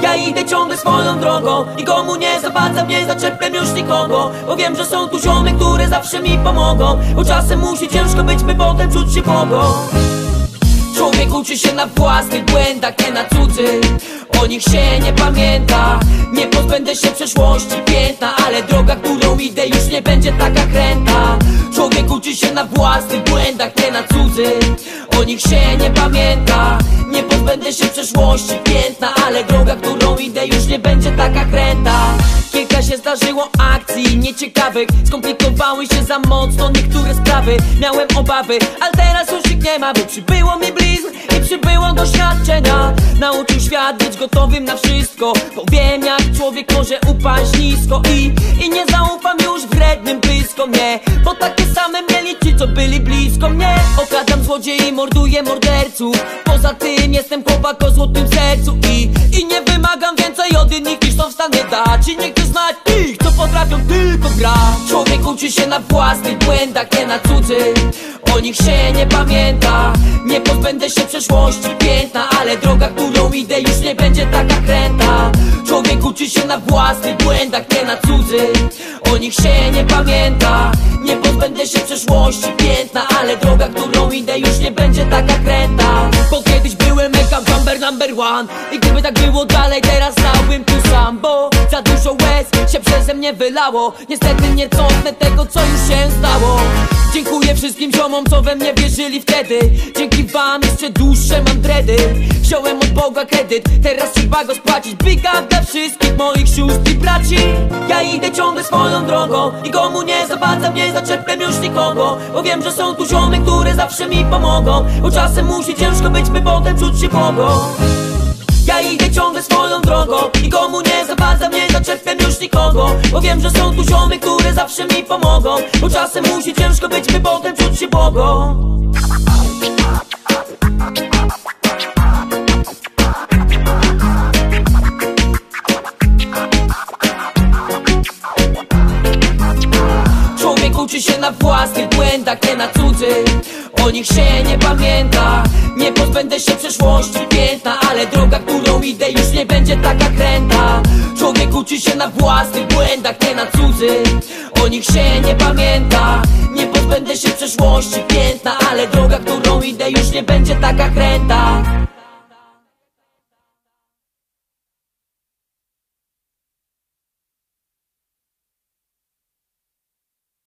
Ja idę ciągle swoją drogą, nikomu nie zawadzam, nie zaczepiam już nikogo, bo wiem, że są tu ziomy, które zawsze mi pomogą, bo czasem musi ciężko być, by potem czuć się błogo. Człowiek uczy się na własnych błędach, nie na cudzych. O nich się nie pamięta. Nie pozbędę się przeszłości piętna, ale droga, którą idę, już nie będzie taka kręta. Człowiek uczy się na własnych błędach, nie na cudzych. O nich się nie pamięta. Nie pozbędę się przeszłości piętna, ale droga, którą idę, już nie będzie taka kręta. Kilka się zdarzyło akcji nieciekawych, skomplikowały się za mocno niektóre sprawy. Miałem obawy, ale teraz już ich nie ma, bo przybyło mi blizn i przybyło doświadczenia. Nauczył świat być gotowym na wszystko, bo wiem, jak człowiek może upaść nisko. I nie zaufam już wrednym bliskom, nie, bo takie same mieli ci, co byli blisko mnie. Okradam złodziei, morduję morderców. Poza tym jestem chłopak o złotym sercu i nie wymagam więcej od innych, niż są w stanie dać. I nie chcę znać tych, co potrafią tylko grać. Człowiek uczy się na własnych błędach, nie na cudzych. O nich się nie pamięta. Nie pozbędę się przeszłości piętna, ale droga, którą idę, już nie będzie taka kręta. Człowiek uczy się na własnych błędach, nie na cudzych. O nich się nie pamięta. Nie pozbędę się przeszłości piętna, ale droga, którą idę, już nie będzie taka kręta. Bo kiedyś byłem mega number one i gdyby tak było dalej, teraz stałbym tu sam, bo za dużo łez się przeze mnie wylało. Niestety nie cofnę tego, co już się stało. Dziękuję wszystkim ziomom, co we mnie wierzyli wtedy. Dzięki wam jeszcze dłuższe mam dredy. Wziąłem od Boga kredyt, teraz trzeba go spłacić. Big up dla wszystkich moich sióstr i braci. Ja idę ciągle swoją drogą, nikomu nie zawadzam, nie zaczepiam już nikogo, bo wiem, że są tu ziomy, które zawsze mi pomogą, bo czasem musi ciężko być, by potem czuć się błogo. Ja idę ciągle swoją drogą, nikomu nie zawadzam, nie zaczepiam już nikogo, bo wiem, że są tu ziomy, które zawsze mi pomogą, bo czasem musi ciężko być, by potem czuć się błogo. Człowiek uczy się na własnych błędach, nie na cudzych. O nich się nie pamięta. Nie pozbędę się przeszłości piętna, ale droga, którą idę, już nie będzie taka kręta. Człowiek uczy się na własnych błędach, nie na cudzych. O nich się nie pamięta. Nie pozbędę się przeszłości piętna, ale droga, którą idę, już nie będzie taka kręta.